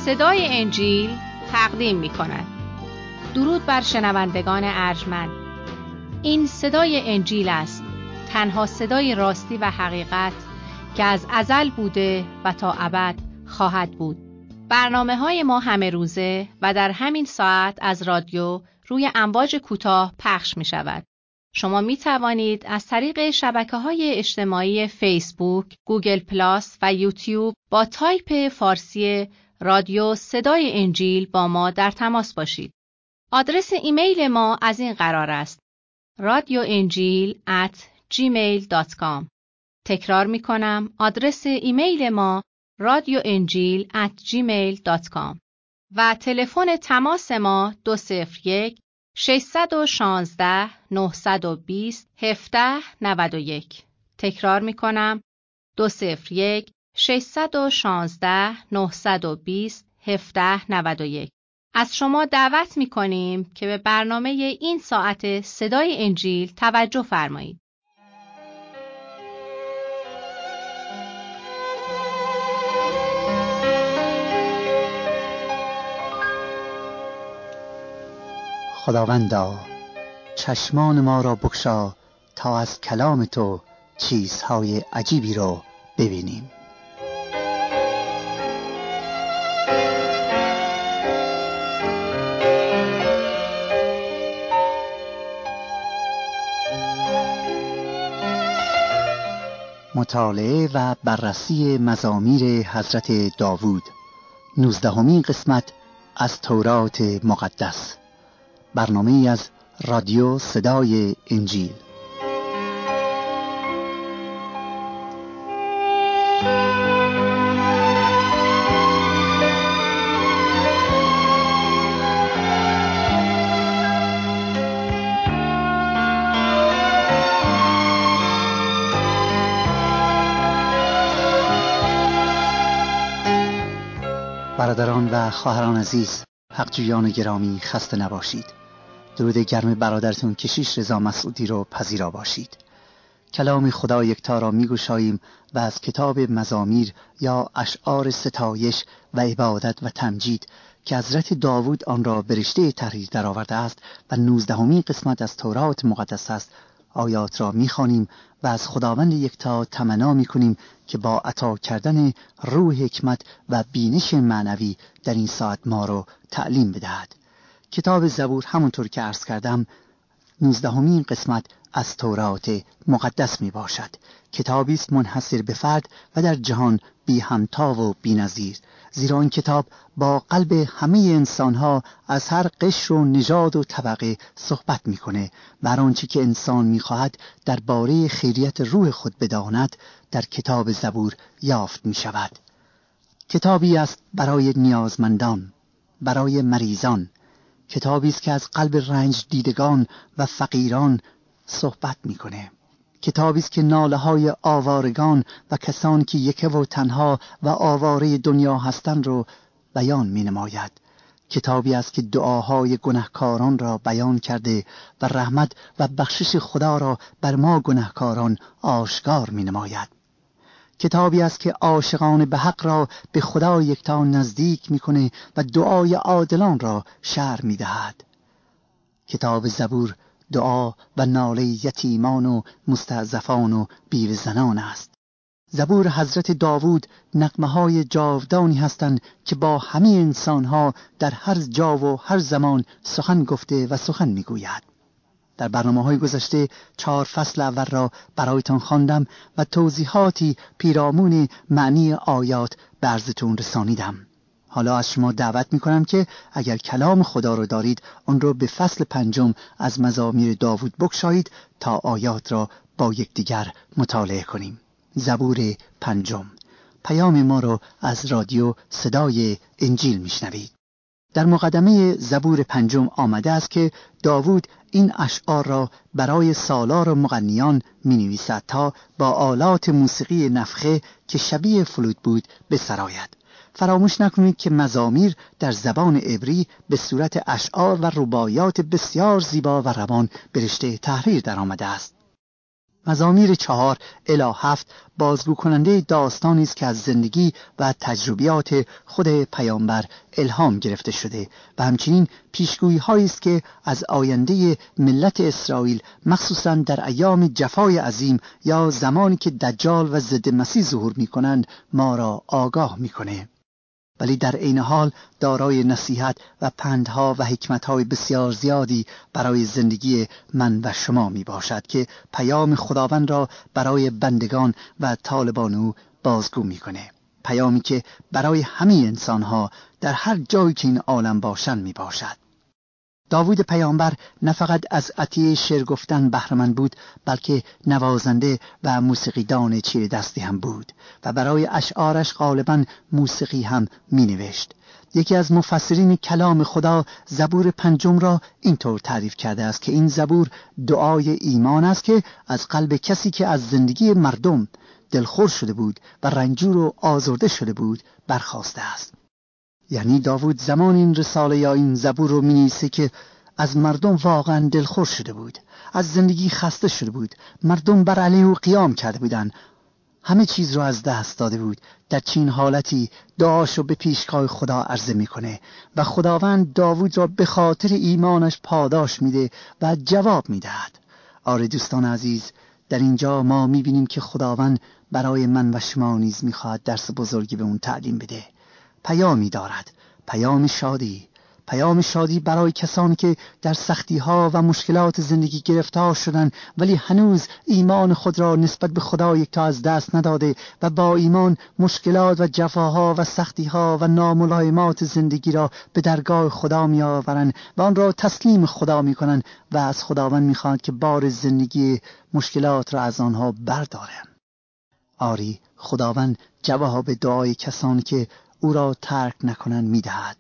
صدای انجیل تقدیم می کند. درود بر شنوندگان ارجمند. این صدای انجیل است، تنها صدای راستی و حقیقت که از ازل بوده و تا ابد خواهد بود. برنامه‌های ما همه روزه و در همین ساعت از رادیو روی امواج کوتاه پخش می شود. شما می توانید از طریق شبکه‌های اجتماعی فیسبوک، گوگل پلاس و یوتیوب با تایپ فارسی رادیو صدای انجیل با ما در تماس باشید. آدرس ایمیل ما از این قرار است: radioenjil@gmail.com. تکرار می کنم، آدرس ایمیل ما radioenjil@gmail.com و تلفن تماس ما 201 616 920 1791. تکرار می کنم، 201 616 920 1791. از شما دعوت می کنیم که به برنامه این ساعت صدای انجیل توجه فرمایید. خداوندا، چشمان ما را بگشا تا از کلام تو چیزهای عجیبی رو ببینیم. مطالعه و بررسی مزامیر حضرت داوود، 19مین قسمت از تورات مقدس. برنامه از رادیو صدای انجیل. برادران و خواهران عزیز، حقجویان گرامی، خسته نباشید. درود گرم برادرتون کشیش رضا مسعودی رو پذیرا باشید. کلام خدا یکتا را می‌گشاییم و از کتاب مزامیر یا اشعار ستایش و عبادت و تمجید که حضرت داوود آن را به رشته تحریر درآورده است و 19مین قسمت از تورات مقدس است، آیات را می‌خوانیم و از خداوند یکتا تمنا می‌کنیم که با عطا کردن روح حکمت و بینش معنوی در این ساعت ما را تعلیم بدهد. کتاب زبور همونطور که عرض کردم 19مین قسمت از تورات مقدس می باشد. کتابی است منحصر به فرد و در جهان بی همتا و بی نظیر، زیرا این کتاب با قلب همه انسانها از هر قشر و نژاد و طبقه صحبت میکنه و هر آنچه که انسان میخواهد درباره خیریت روح خود بداند در کتاب زبور یافت می شود. کتابی است برای نیازمندان، برای مریضان، کتابی است که از قلب رنج دیدگان و فقیران صحبت میکنه. کتابی است که ناله‌های آوارگان و کسانی که یکه و تنها و آواره دنیا هستند رو بیان مینماید. کتابی است که دعاهای گناهکاران را بیان کرده و رحمت و بخشش خدا را بر ما گناهکاران آشکار مینماید. کتابی است که عاشقان به حق را به خدا یکتا نزدیک میکنه و دعای عادلان را شرح میدهد. کتاب زبور دعا و ناله یتیمان و مستضعفان و بیوه زنان است. زبور حضرت داوود نغمه‌های جاودانی هستند که با همه انسانها در هر جا و هر زمان سخن گفته و سخن میگوید. در برنامه‌های گذشته 4 فصل اول را برایتان خواندم و توضیحاتی پیرامون معنی آیات به عرضتون رسانیدم. حالا از شما دعوت می‌کنم که اگر کلام خدا را دارید آن را به فصل 5 از مزامیر داوود بگشایید تا آیات را با یکدیگر مطالعه کنیم. زبور 5. پیام ما را از رادیو صدای انجیل میشنوید. در مقدمه زبور 5 آمده است که داوود این اشعار را برای سالار و مغنیان می‌نویسد تا با آلات موسیقی نفخه که شبیه فلوت بود بسراید. فراموش نکنید که مزامیر در زبان عبری به صورت اشعار و رباعیات بسیار زیبا و روان به رشته تحریر در آمده است مزامیر 4 الی 7 بازگو کننده داستانی است که از زندگی و تجربیات خود پیامبر الهام گرفته شده و همچنین پیشگویی هایی است که از آینده ملت اسرائیل مخصوصاً در ایام جفای عظیم یا زمانی که دجال و ضد مسیح ظهور می‌کنند ما را آگاه می‌کنه. ولی در عین حال دارای نصیحت و پندها و حکمت‌های بسیار زیادی برای زندگی من و شما می باشد که پیام خداوند را برای بندگان و طالبان او بازگو می‌کنه. پیامی که برای همه انسان‌ها در هر جایی که این عالم باشند می باشد. داوود پیامبر نه فقط از عطیه شعر گفتن بهره‌مند بود، بلکه نوازنده و موسیقیدان چیره دستی هم بود و برای اشعارش غالباً موسیقی هم می نوشت. یکی از مفسرین کلام خدا زبور 5 را اینطور تعریف کرده است که این زبور دعای ایمان است که از قلب کسی که از زندگی مردم دلخور شده بود و رنجور و آزرده شده بود برخاسته است. یعنی داوود زمان این رساله یا این زبور رو می‌نویسه که از مردم واقعا دلخور شده بود، از زندگی خسته شده بود، مردم بر علیه او قیام کرده بودند، همه چیز رو از دست داده بود. در چین حالتی دعاشو به پیشگاه خدا عرضه میکنه و خداوند داوود را به خاطر ایمانش پاداش میده و جواب میدهد. آره دوستان عزیز، در اینجا ما میبینیم که خداوند برای من و شما نیز میخواهد درس بزرگی به اون تعلیم بده. پیامی دارد، پیام شادی برای کسانی که در سختی‌ها و مشکلات زندگی گرفتار شدند ولی هنوز ایمان خود را نسبت به خدا یکتا از دست نداده و با ایمان مشکلات و جفاها و سختی‌ها و ناملایمات زندگی را به درگاه خدا می‌آورند و آن را تسلیم خدا می‌کنند و از خداوند می‌خواهند که بار زندگی مشکلات را از آنها بردارند. آری، خداوند جواب دعای کسانی که او را ترک نکنند می‌دهد.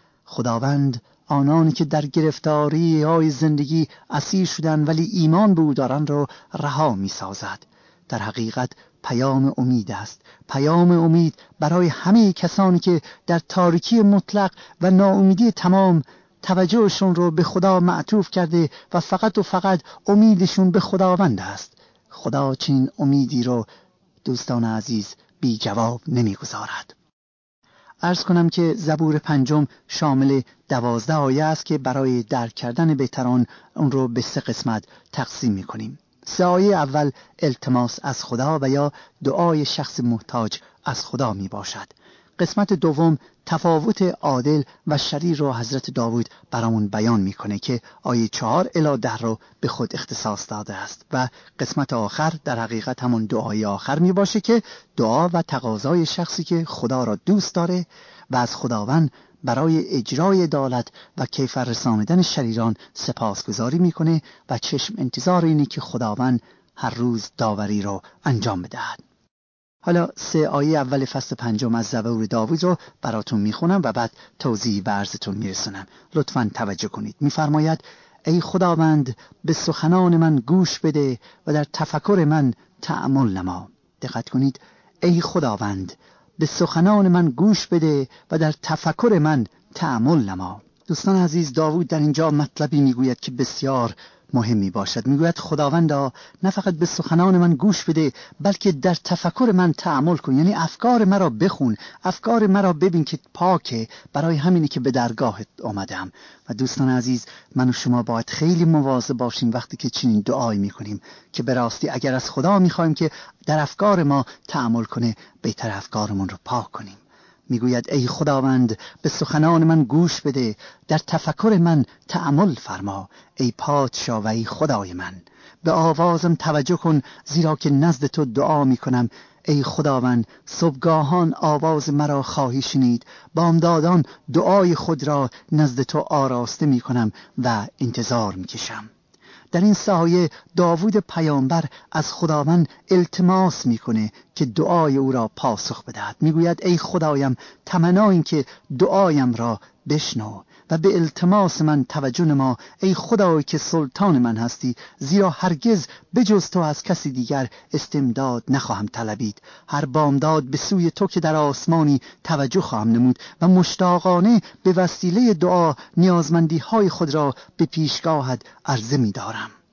خداوند آنانی که در گرفتاری های زندگی اسیر شدن ولی ایمان به او دارند را رها می سازد. در حقیقت پیام امید است، پیام امید برای همه کسانی که در تاریکی مطلق و ناامیدی تمام توجهشون رو به خدا معطوف کرده و فقط امیدشون به خداوند است. خدا چنین امیدی رو دوستان عزیز بی جواب نمی گذارد. عرض کنم که زبور 5 شامل 12 آیه است که برای درک کردن بهتران اون رو به 3 قسمت تقسیم می‌کنیم. 3 آیه اول التماس از خدا و یا دعای شخص محتاج از خدا می باشد. قسمت دوم تفاوت عادل و شریر رو حضرت داوود برامون بیان میکنه که آیه 4 الی 10 رو به خود اختصاص داده است و قسمت آخر در حقیقت همون دعای آخر می باشه که دعا و تقاضای شخصی که خدا را دوست داره و از خداوند برای اجرای عدالت و کیفر رساندن شریران سپاسگزاری میکنه و چشم انتظار اینه که خداوند هر روز داوری رو انجام بدهد. حالا 3 آیه اول فصل 5 از زبور داوود رو براتون میخونم و بعد توضیح و عرضتون میرسونم. لطفاً توجه کنید. میفرماید ای خداوند به سخنان من گوش بده و در تفکر من تأمل نما. دقت کنید. ای خداوند به سخنان من گوش بده و در تفکر من تأمل نما. دوستان عزیز، داوود در اینجا مطلبی میگوید که بسیار مهمی باشد. میگوید خداوندا نه فقط به سخنان من گوش بده بلکه در تفکر من تأمل کن، یعنی افکار مرا بخون، افکار مرا ببین که پاکه، برای همینی که به درگاهت آمدم. و دوستان عزیز، من و شما باید خیلی مواظب باشیم وقتی که چنین دعایی میکنیم که به راستی اگر از خدا میخوایم که در افکار ما تأمل کنه، بهتر افکارمون رو پاک کنیم. میگوید ای خداوند به سخنان من گوش بده، در تفکر من تأمل فرما. ای پادشاه و ای خدای من، به آوازم توجه کن، زیرا که نزد تو دعا میکنم. ای خداوند صبحگاهان آواز مرا خواهی شنید، بامدادان دعای خود را نزد تو آراسته میکنم و انتظار میکشم. در این سایه داوود پیامبر از خداوند التماس میکنه که دعای او را پاسخ بدهد. میگوید ای خدایم تمنا این که دعایم را بشنو و به التماس من توجه نما. ای خدای که سلطان من هستی، زیرا هرگز بجز تو از کسی دیگر استمداد نخواهم طلبید. هر بامداد به سوی تو که در آسمانی توجه خواهم نمود و مشتاقانه به وسیله دعا نیازمندی های خود را به پیشگاهت عرضه می دارم.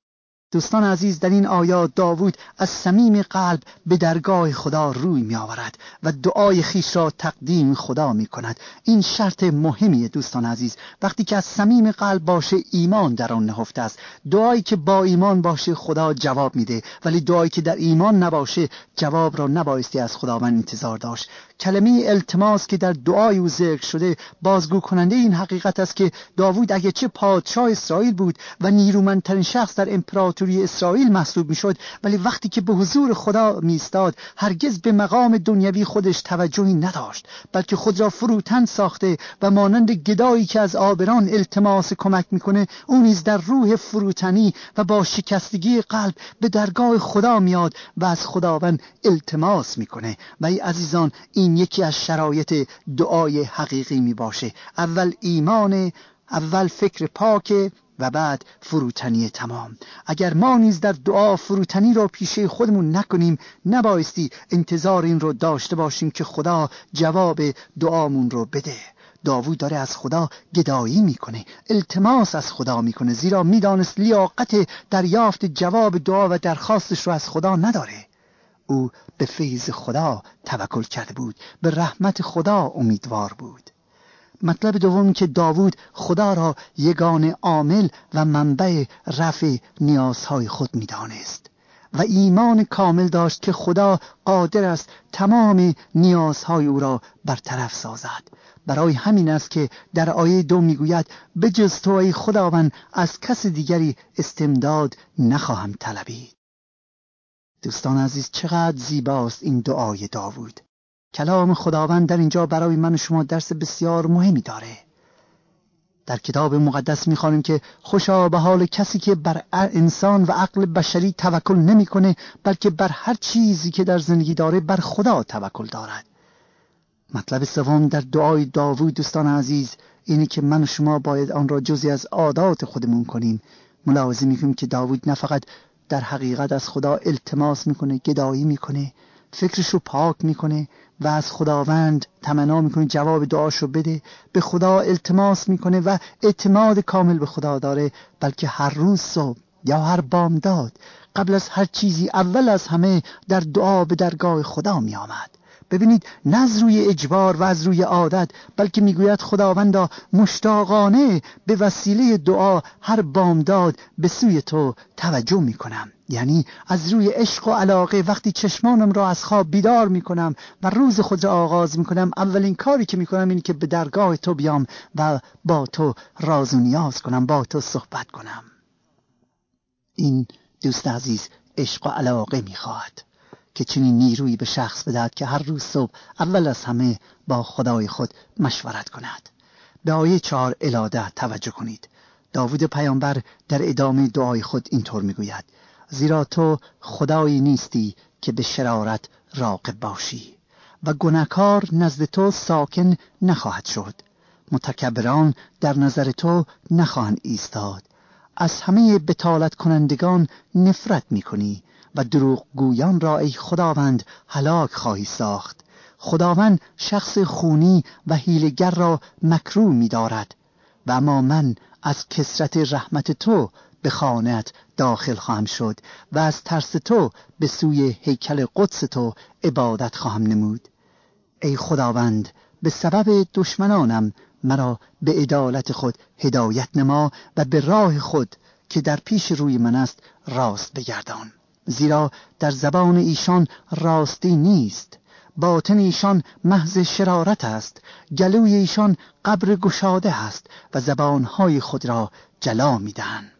دوستان عزیز، در این آیات داوود از صمیم قلب به درگاه خدا روی می آورد و دعای خیش را تقدیم خدا می کند. این شرط مهمیه دوستان عزیز. وقتی که از صمیم قلب باشه، ایمان در آن نهفته است. دعایی که با ایمان باشه خدا جواب میده، ولی دعایی که در ایمان نباشه جواب را نبایستی از خداوند انتظار داشت. کلمه التماس که در دعای او ذکر شده بازگو کننده این حقیقت است که داوود اگه چه پادشاه اسرائیل بود و نیرومندترین شخص در امپراتوری اسرائیل محسوب میشد، ولی وقتی که به حضور خدا میستاد هرگز به مقام دنیوی خودش توجهی نداشت، بلکه خود را فروتن ساخته و مانند گدایی که از آبران التماس کمک میکنه، اون نیز در روح فروتنی و با شکستگی قلب به درگاه خدا میاد و از خداوند التماس میکنه. و ای عزیزان، این یکی از شرایط دعای حقیقی می باشه. اول ایمان، اول فکر پاک و بعد فروتنی تمام. اگر ما نیز در دعا فروتنی را پیشه خودمون نکنیم، نبایستی انتظار این رو داشته باشیم که خدا جواب دعامون رو بده. داوود داره از خدا گدایی میکنه، التماس از خدا میکنه، زیرا میدانست لیاقت دریافت جواب دعا و درخواستش رو از خدا نداره. او به فیض خدا توکل کرده بود، به رحمت خدا امیدوار بود. مطلب دوم که داوود خدا را یگانه عامل و منبع رفع نیازهای خود می‌دانست و ایمان کامل داشت که خدا قادر است تمام نیازهای او را برطرف سازد. برای همین است که در آیه 2 میگوید به جز تو ای خداوند از کس دیگری استمداد نخواهم طلبید. دوستان عزیز، چقدر زیباست این دعای داوود. کلام خداوند در اینجا برای من و شما درس بسیار مهمی داره. در کتاب مقدس می‌خوانیم که خوشا به حال کسی که بر انسان و عقل بشری توکل نمی‌کنه، بلکه بر هر چیزی که در زندگی داره بر خدا توکل دارد. مطلب سوم در دعای داوود دوستان عزیز اینه که من و شما باید آن را جزئی از عادات خودمون کنیم. ملاحظه می‌کنیم که داوود نه فقط در حقیقت از خدا التماس میکنه، گدایی میکنه، فکرشو پاک میکنه و از خداوند تمنا میکنه جواب دعاشو بده، به خدا التماس میکنه و اعتماد کامل به خدا داره، بلکه هر روز صبح یا هر بامداد قبل از هر چیزی اول از همه در دعا به درگاه خدا میآمد. ببینید، نه از روی اجبار و از روی عادت، بلکه میگوید خداوندا مشتاقانه به وسیله دعا هر بامداد به سوی تو توجه میکنم. یعنی از روی عشق و علاقه وقتی چشمانم را از خواب بیدار میکنم و روز خود را آغاز میکنم، اولین کاری که میکنم اینه که به درگاه تو بیام و با تو راز و نیاز کنم، با تو صحبت کنم. این دوست عزیز عشق و علاقه میخواهد که چنین نیرویی به شخص بدهد که هر روز صبح اول از همه با خدای خود مشورت کند. به آیه 4 الی 10 توجه کنید. داوود پیامبر در ادامه دعای خود اینطور میگوید: زیرا تو خدایی نیستی که به شرارت راقب باشی و گناهکار نزد تو ساکن نخواهد شد. متکبران در نظر تو نخواهند ایستاد. از همه بطالت کنندگان نفرت میکنی و دروغ گویان را ای خداوند هلاک خواهی ساخت. خداوند شخص خونی و حیله‌گر را مکروه می‌دارد و اما من از کثرت رحمت تو به خانه‌ات داخل خواهم شد و از ترس تو به سوی هیکل قدس تو عبادت خواهم نمود. ای خداوند، به سبب دشمنانم مرا به عدالت خود هدایت نما و به راه خود که در پیش روی من است راست بگردان. زیرا در زبان ایشان راستی نیست، باطن ایشان محض شرارت است. گلوی ایشان قبر گشاده است و زبانهای خود را جلا می‌دهند.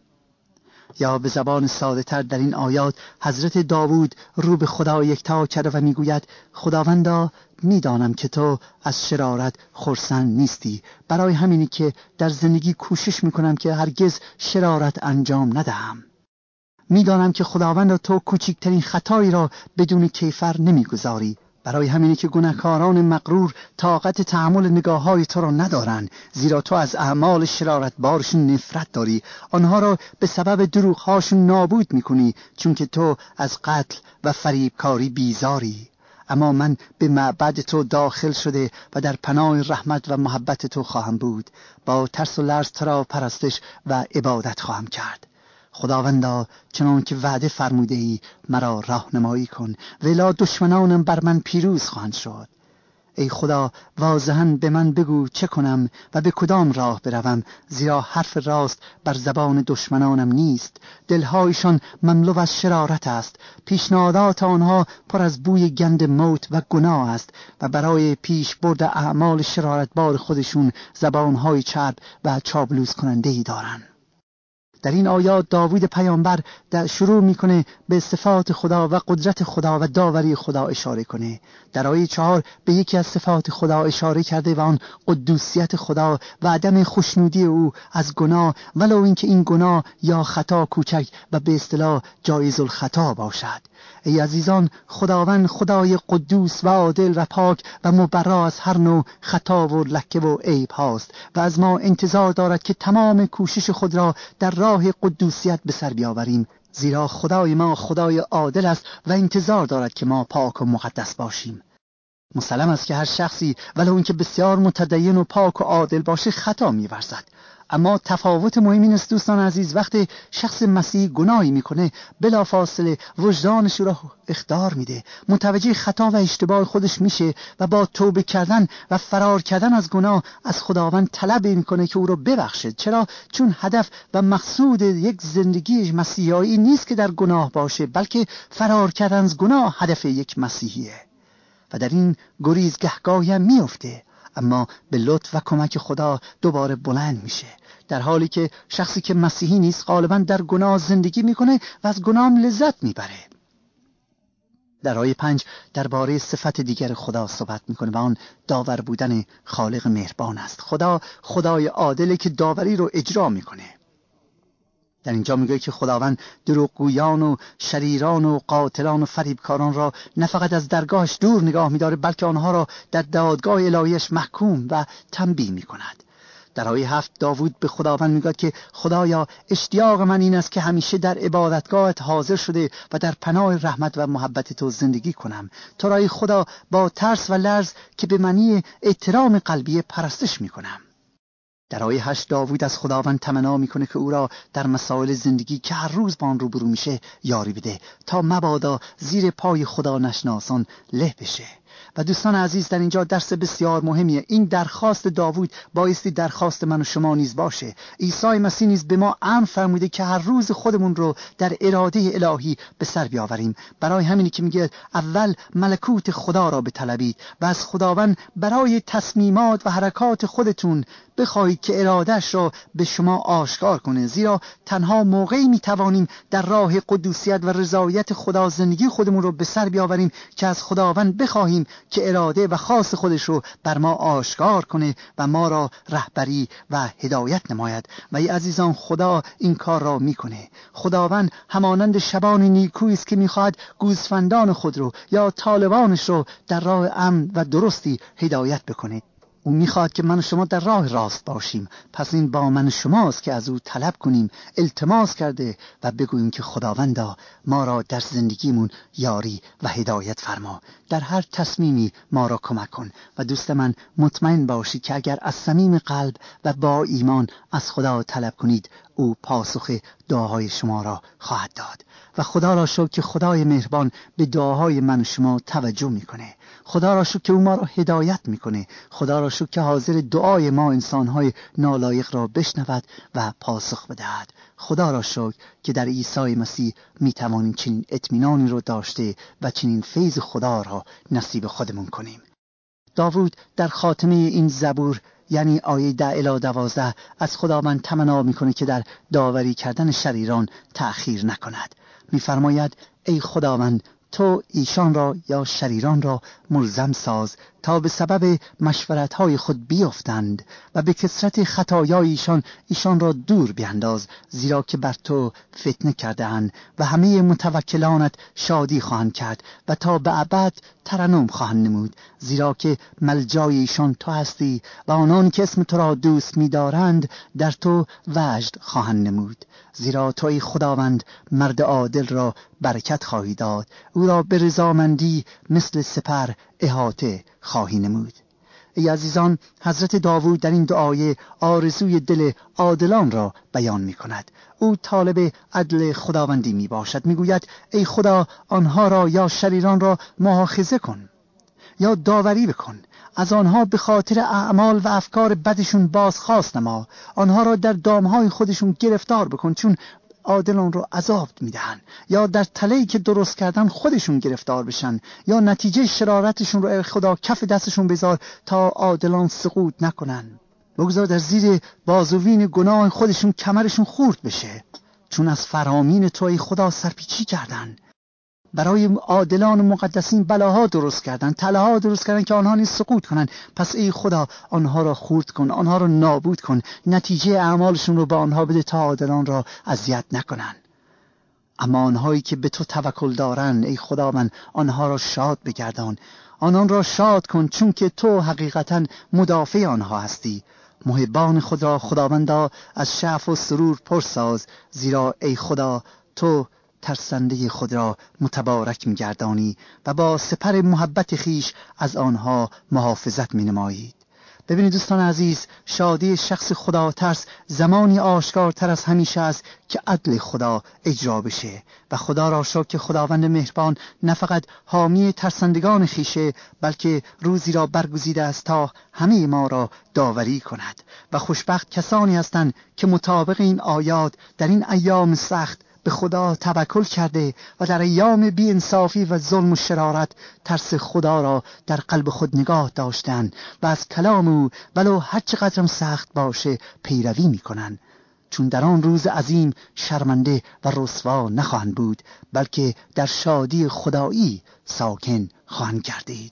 یا به زبان ساده تر در این آیات حضرت داوود رو به خدا یکتا کرده و میگوید: خداوندا، میدانم که تو از شرارت خرسند نیستی، برای همینی که در زندگی کوشش میکنم که هرگز شرارت انجام ندهم. میدانم که خداوند تو کوچکترین خطایی را بدون کیفر نمیگذاری، برای همینی که گناهکاران مغرور طاقت تحمل نگاه‌های تو را ندارند، زیرا تو از اعمال شرارت بارشون نفرت داری، آنها را به سبب دروغ‌هاشون نابود میکنی، چون که تو از قتل و فریبکاری بیزاری. اما من به معبد تو داخل شده و در پناه رحمت و محبت تو خواهم بود. با ترس و لرز تو را پرستش و عبادت خواهم کرد. خداوندا چنان که وعده فرموده ای مرا راهنمایی کن، ولی دشمنانم بر من پیروز خواهند شد. ای خدا واضحاً به من بگو چه کنم و به کدام راه بروم، زیرا حرف راست بر زبان دشمنانم نیست. دلهایشان مملو از شرارت است، پیشنهادات آنها پر از بوی گند موت و گناه است و برای پیش برد اعمال شرارتبار خودشون زبانهای چرب و چابلوس کننده‌ای دارند. در این آیات داوود پیامبر در شروع میکنه به صفات خدا و قدرت خدا و داوری خدا اشاره کنه. در آیه 4 به یکی از صفات خدا اشاره کرده و آن قدوسیت خدا و عدم خوشنودی او از گناه، ولو اینکه این گناه یا خطا کوچک و به اصطلاح جایز الخطا باشد. ای عزیزان، خداوند خدای قدوس و عادل و پاک و مبرا از هر نوع خطا و لکه و عیب هاست و از ما انتظار دارد که تمام کوشش خود را در راه قدوسیت به سر بیاوریم، زیرا خدای ما خدای عادل است و انتظار دارد که ما پاک و مقدس باشیم. مسلم است که هر شخصی ولو اینکه بسیار متدین و پاک و عادل باشه خطا می‌ورزد، اما تفاوت مهم این است دوستان عزیز، وقتی شخص مسیحی گناهی میکنه بلافاصله وجدانش را اخطار میده، متوجه خطا و اشتباه خودش میشه و با توبه کردن و فرار کردن از گناه از خداوند طلب میکنه که او را ببخشه. چرا؟ چون هدف و مقصود یک زندگی مسیحایی نیست که در گناه باشه، بلکه فرار کردن از گناه هدف یک مسیحیه و در این گریز گهگاهی هم میفته، اما به لطف و کمک خدا دوباره بلند میشه، در حالی که شخصی که مسیحی نیست غالبا در گناه زندگی میکنه و از گناه لذت میبره. در آیه 5 درباره صفت دیگر خدا صحبت میکنه و آن داور بودن خالق مهربان است. خدا خدای عادله که داوری رو اجرا میکنه. در اینجا میگه که خداوند دروغگویان و شریران و قاتلان و فریبکاران را نه فقط از درگاهش دور نگاه می‌داره، بلکه آنها را در دادگاه الهیش محکوم و تنبیه می‌کند. در آیه 7 داوود به خداوند میگه که خدایا اشتیاق من این است که همیشه در عبادتگاهت حاضر شده و در پناه رحمت و محبت تو زندگی کنم. تو را ای خدا با ترس و لرز که به معنی احترام قلبی پرستش میکنم. در آیه 8 داوود از خداوند تمنا میکنه که او را در مسائل زندگی که هر روز با آن روبرو میشه یاری بده تا مبادا زیر پای خدا نشناسان له بشه. و دوستان عزیز، در اینجا درس بسیار مهمیه. این درخواست داوود بایستی درخواست من و شما نیز باشه. عیسی مسیح نیز به ما امر فرموده که هر روز خودمون رو در اراده الهی به سر بیاوریم. برای همینی که میگه اول ملکوت خدا را بطلبید و از خداوند برای تصمیمات و حرکات خودتون بخواهید که ارادهش را به شما آشکار کنه، زیرا تنها موقعی میتوانیم در راه قدوسیت و رضایت خدا زندگی خودمون رو به سر بیاوریم که از خداوند بخواهیم که اراده و خاص خودش رو بر ما آشکار کنه و ما را رهبری و هدایت نماید. و ای عزیزان، خدا این کار را میکنه. خداوند همانند شبان نیکویی است که میخواهد گوسفندان خود رو یا طالبانش رو در راه امن و درستی هدایت بکنه. او میخواد که من و شما در راه راست باشیم. پس این با من و شماست که از او طلب کنیم، التماس کرده و بگوییم که خداوندا ما را در زندگیمون یاری و هدایت فرما، در هر تصمیمی ما را کمک کن. و دوست من مطمئن باشید که اگر از صمیم قلب و با ایمان از خدا طلب کنید، او پاسخ دعاهای شما را خواهد داد. و خدا را شکر که خدای مهربان به دعاهای من و شما توجه میکنه. خدا را شکر که او ما را هدایت میکنه. خدا را شکر که حاضر دعای ما انسانهای نالایق را بشنود و پاسخ بدهد. خدا را شکر که در عیسی مسیح میتوانیم چنین اطمینانی رو داشته و چنین فیض خدا را نصیب خودمون کنیم. داوود در خاتمه این زبور یعنی آیه 10 الی 12 از خداوند تمنا میکنه که در داوری کردن شریران تأخیر نکند. میفرماید ای خداوند، تو ایشان را یا شریران را ملزم ساز تا به سبب مشورت‌های خود بیفتند و به کثرت خطایای ایشان را دور بینداز، زیرا که بر تو فتنه کرده‌اند و همه متوکلانت شادی خواهند کرد و تا به ابد ترنم خواهند نمود، زیرا که ملجای ایشان تو هستی و آنان که اسم تو را دوست می‌دارند در تو وجد خواهند نمود. زیرا تو ای خداوند مرد عادل را برکت خواهی داد، او را به رضامندی مثل سپر احاطه خواهی نمود. ای عزیزان، حضرت داوود در این دعای آرزوی دل عادلان را بیان می کند. او طالب عدل خداوندی می باشد. می گوید ای خدا، آنها را یا شریران را مؤاخذه کن یا داوری بکن، از آنها به خاطر اعمال و افکار بدشون بازخواست نما، آنها را در دامهای خودشون گرفتار بکن، چون عادلان رو عذاب میدهن، یا در تله‌ای که درست کردن خودشون گرفتار بشن، یا نتیجه شرارتشون رو خدا کف دستشون بذار تا عادلان سقوط نکنن. بگذار در زیر بازوین گناه خودشون کمرشون خورد بشه، چون از فرامین تو ای خدا سرپیچی کردن. برای عادلان و مقدسین بلاها درست کردن، تله‌ها درست کردن که آنها نیز سقوط کنن. پس ای خدا آنها را خورد کن، آنها را نابود کن، نتیجه اعمالشون رو به آنها بده تا عادلان را اذیت نکنن. اما آنهایی که به تو توکل دارن ای خداوند، آنها را شاد بگردان، آنان را شاد کن، چون که تو حقیقتا مدافع آنها هستی. محبان خود را خداوندا از شعف و سرور پرساز، زیرا ای خدا تو ترسنده خود را متبارک می‌گردانی و با سپر محبت خیش از آنها محافظت می‌نمایی. ببینید دوستان عزیز، شادی شخص خدا ترس زمانی آشکارتر از همیشه است که عدل خدا اجرا بشه و خدا را شکر که خداوند مهربان نه فقط حامی ترسندگان خیشه، بلکه روزی را برگزیده است تا همه ما را داوری کند. و خوشبخت کسانی هستند که مطابق این آیات در این ایام سخت به خدا توکل کرده و در ایام بی‌انصافی و ظلم و شرارت ترس خدا را در قلب خود نگاه داشتند و از کلام او ولو هر چقدرم سخت باشه پیروی می‌کنند، چون در آن روز عظیم شرمنده و رسوا نخواهند بود، بلکه در شادی خدایی ساکن خواهند گردید.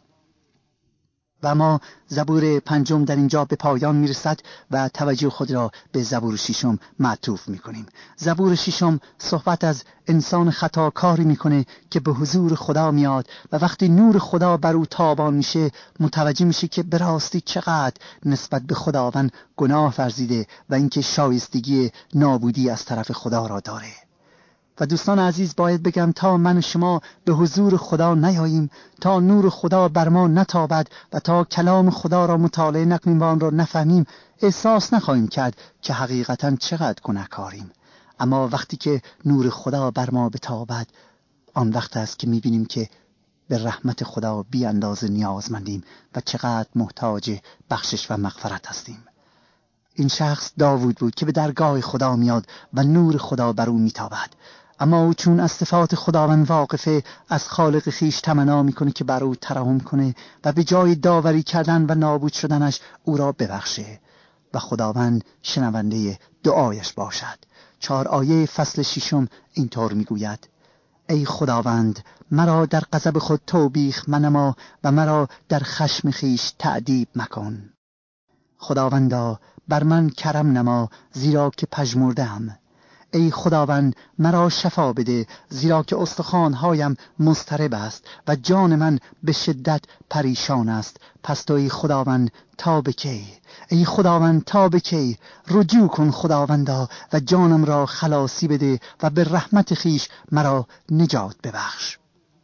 و ما زبور 5 در اینجا به پایان میرسد و توجه خود را به زبور 6 معطوف میکنیم. زبور 6 صحبت از انسان خطاکاری میکنه که به حضور خدا میاد و وقتی نور خدا بر او تابان میشه متوجه میشه که به راستی چقدر نسبت به خداوند گناه ورزیده و اینکه شایستگی نابودی از طرف خدا را داره. و دوستان عزیز، باید بگم تا من و شما به حضور خدا نیاییم، تا نور خدا بر ما نتابد و تا کلام خدا را مطالعه نکنیم و آن را نفهمیم، احساس نخواهیم کرد که حقیقتاً چقدر گناهکاریم. اما وقتی که نور خدا بر ما بتابد، آن وقت است که می‌بینیم که به رحمت خدا بی اندازه نیازمندیم و چقدر محتاج بخشش و مغفرت هستیم. این شخص داوود بود که به درگاه خدا میاد و نور خدا بر او میتابد، اما او چون از صفات خداوند واقفه، از خالق خیش تمنا میکنه که بر او ترحم کنه و به جای داوری کردن و نابود شدنش او را ببخشه و خداوند شنونده دعایش باشد. 4 آیه فصل 6 اینطور میگوید: ای خداوند، مرا در غضب خود توبیخ منما و مرا در خشم خیش تأدیب مکن. خداوندا بر من کرم نما، زیرا که پژمرده‌ام. ای خداوند مرا شفا بده، زیرا که استخوان‌هایم مضطرب است و جان من به شدت پریشان است. پس تو ای خداوند تا به کی؟ ای خداوند تا به کی؟ رجوع کن خداوندا و جانم را خلاصی بده و به رحمت خیش مرا نجات ببخش.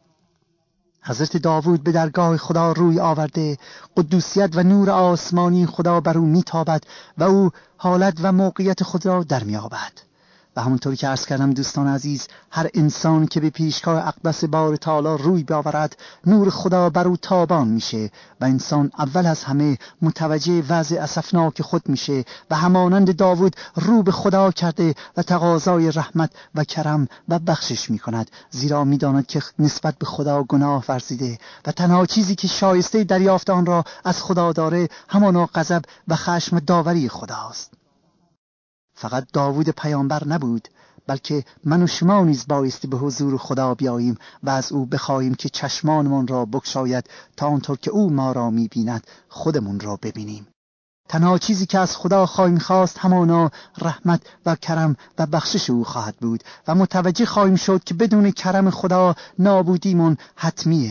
حضرت داوود به درگاه خدا روی آورده، قدوسیت و نور آسمانی خدا بر او میتابد و او حالت و موقعیت خود را در میابد. و همونطوری که عرض کردم دوستان عزیز، هر انسان که به پیشگاه اقدس بار تعالی روی بیاورد، نور خدا بر او تابان میشه و انسان اول از همه متوجه وضع اسفناک خود میشه و همانند داوود رو به خدا کرده و تقاضای رحمت و کرم و بخشش میکند، زیرا میداند که نسبت به خدا گناه ورزیده و تنها چیزی که شایسته دریافت آن را از خدا داره همانا غضب و خشم و داوری خداست. فقط داوود پیامبر نبود، بلکه من و شما نیز بایستی به حضور خدا بیاییم و از او بخواهیم که چشمانمان را بگشاید تا آنطور که او ما را می‌بیند خودمون را ببینیم. تنها چیزی که از خدا خواهیم خواست همانا رحمت و کرم و بخشش او خواهد بود و متوجه خواهیم شد که بدون کرم خدا نابودیمون حتمیه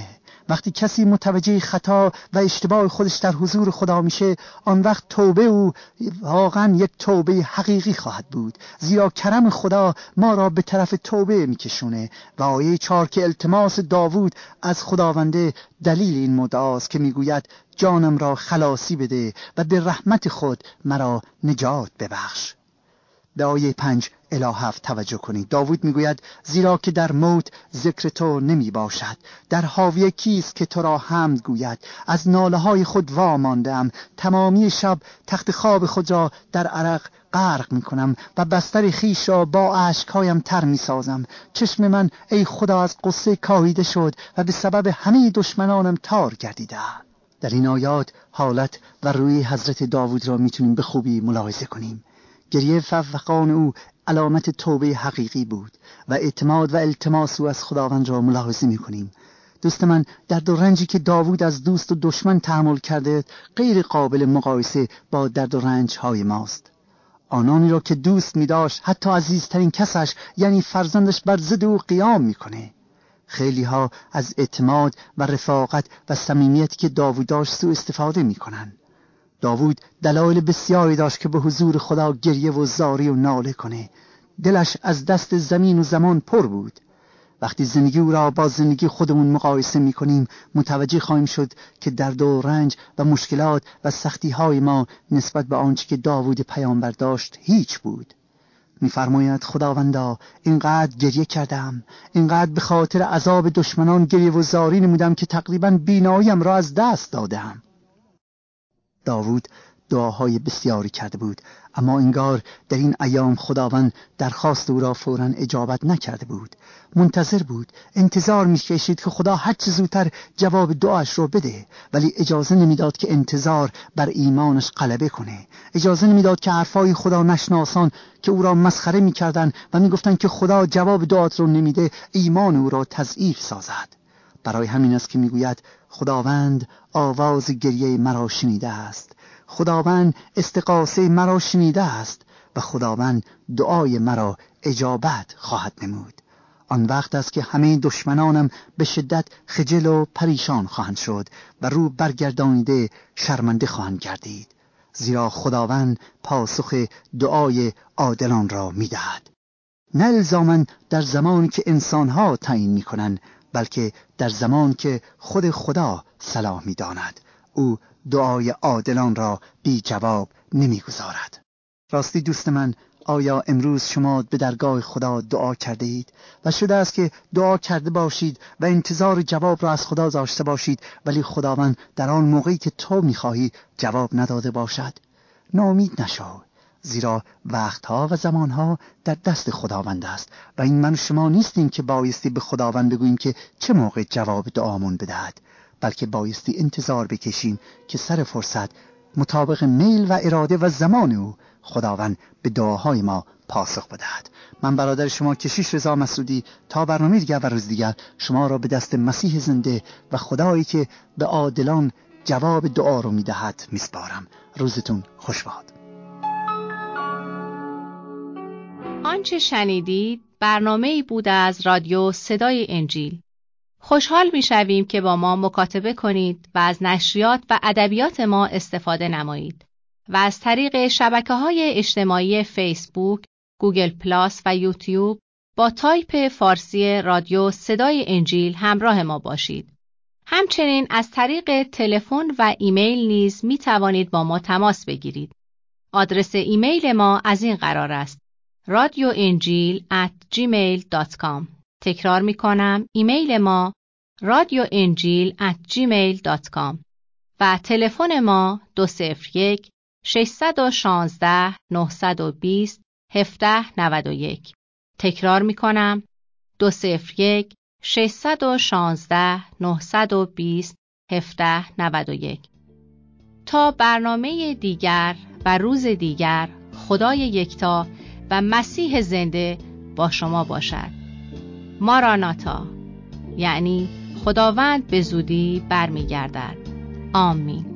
وقتی کسی متوجه خطا و اشتباه خودش در حضور خدا میشه، آن وقت توبه او واقعا یک توبه حقیقی خواهد بود، زیرا کرم خدا ما را به طرف توبه میکشونه. و آیه 4 که التماس داوود از خداونده دلیل این مدعاست که میگوید جانم را خلاصی بده و به رحمت خود مرا نجات ببخش. به آیه 5 الی 7 توجه کنید. داوود میگوید زیرا که در موت ذکر تو نمی باشد، در حاویه کیست که تو را حمد گوید؟ از ناله های خود واماندم، تمامی شب تخت خواب خود را در عرق غرق می کنم و بستر خیش را با اشکهایم تر می سازم. چشم من ای خدا از قصه کاهیده شد و به سبب همه دشمنانم تار گردیده. در این آیات حالت و روی حضرت داوود را میتونیم به خوبی ملاحظه کنیم. گریه فقان او علامت توبه حقیقی بود و اعتماد و التماس او از خداوند را ملاحظه میکنیم. دوست من، درد و رنجی که داوود از دوست و دشمن تحمل کرده غیر قابل مقایسه با درد و رنج های ماست. آنانی را که دوست می داشت حتی عزیزترین کسش یعنی فرزندش بر ضد او قیام میکنه. خیلی ها از اعتماد و رفاقت و صمیمیتی که داوود داشت سوء استفاده میکنن. داوود دلایل بسیاری داشت که به حضور خدا گریه و زاری و ناله کنه. دلش از دست زمین و زمان پر بود. وقتی زندگی او را با زندگی خودمون مقایسه میکنیم متوجه خواهیم شد که درد و رنج و مشکلات و سختی های ما نسبت به آنچه که داوود پیامبر داشت هیچ بود. می‌فرماید خداوندا اینقدر گریه کردم، اینقدر به خاطر عذاب دشمنان گریه و زاری نمودم که تقریباً بیناییم را از دست دادم. داوود دعاهای بسیاری کرده بود، اما انگار در این ایام خداوند درخواست او را فوراً اجابت نکرده بود. منتظر بود، انتظار می‌کشید که خدا هر چه زودتر جواب دعاش را بده، ولی اجازه نمیداد که انتظار بر ایمانش غلبه کنه. اجازه نمیداد که حرفای خدا نشناسان که او را مسخره می‌کردند و می‌گفتند که خدا جواب دعات رو نمیده ایمان او را تضعیف سازد. برای همین است که میگوید خداوند آواز گریه مرا شنیده است، خداوند استغاثه مرا شنیده است و خداوند دعای مرا اجابت خواهد نمود. آن وقت است که همه دشمنانم به شدت خجل و پریشان خواهند شد و رو برگردانیده شرمنده خواهند گردید، زیرا خداوند پاسخ دعای عادلان را میدهد. نه الزاماً در زمانی که انسانها تعیین میکنند، بلکه در زمان که خود خدا صلاح می‌داند. او دعای عادلان را بی جواب نمی‌گذارد. راستی دوست من، آیا امروز شما به درگاه خدا دعا کرده اید و شده است که دعا کرده باشید و انتظار جواب را از خدا داشته باشید، ولی خداوند در آن موقعی که تو می‌خواهی جواب نداده باشد؟ ناامید نشو، زیرا وقتها و زمانها در دست خداوند است و این من شما نیستیم که بایستی به خداوند بگوییم که چه موقع جواب دعامون بدهد، بلکه بایستی انتظار بکشیم که سر فرصت مطابق میل و اراده و زمان او خداوند به دعاهای ما پاسخ بدهد. من برادر شما کشیش رضا مسعودی تا برنامه دیگر و روز دیگر شما را به دست مسیح زنده و خدایی که به عادلان جواب دعا رو میدهد میسپارم. روزتون خوش باد. آنچه شنیدید برنامه‌ای بود از رادیو صدای انجیل. خوشحال می‌شویم که با ما مکاتبه کنید و از نشریات و ادبیات ما استفاده نمایید و از طریق شبکه‌های اجتماعی فیسبوک، گوگل پلاس و یوتیوب با تایپ فارسی رادیو صدای انجیل همراه ما باشید. همچنین از طریق تلفن و ایمیل نیز می‌توانید با ما تماس بگیرید. آدرس ایمیل ما از این قرار است: radioenjil@gmail.com. تکرار می کنم، ایمیل ما radioenjil@gmail.com و تلفن ما 201-616-920-1791. تکرار می کنم، 201-616-920-1791. تا برنامه دیگر و روز دیگر، خدای یکتا و مسیح زنده با شما باشد. ماراناتا، یعنی خداوند به زودی برمیگردد. آمین.